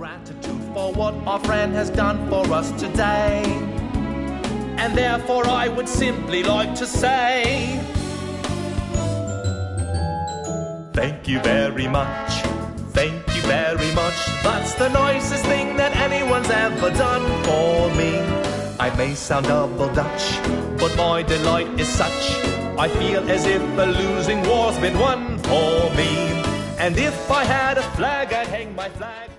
gratitude for what our friend has done for us today. And therefore I would simply like to say, thank you very much, thank you very much. That's the nicest thing that anyone's ever done for me. I may sound double Dutch, but my delight is such. I feel as if a losing war's been won for me. And if I had a flag, I'd hang my flag